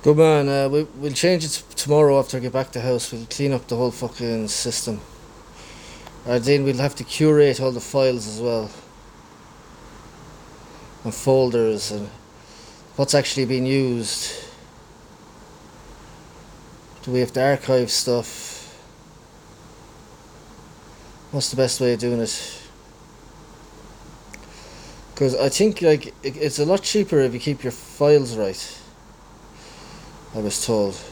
Good man, we'll change it tomorrow after I get back to the house. We'll clean up the whole fucking system. Then we'll have to curate all the files as well. And folders and what's actually being used. Do we have to archive stuff? What's the best way of doing it? Because I think like it's a lot cheaper if you keep your files right. I was told.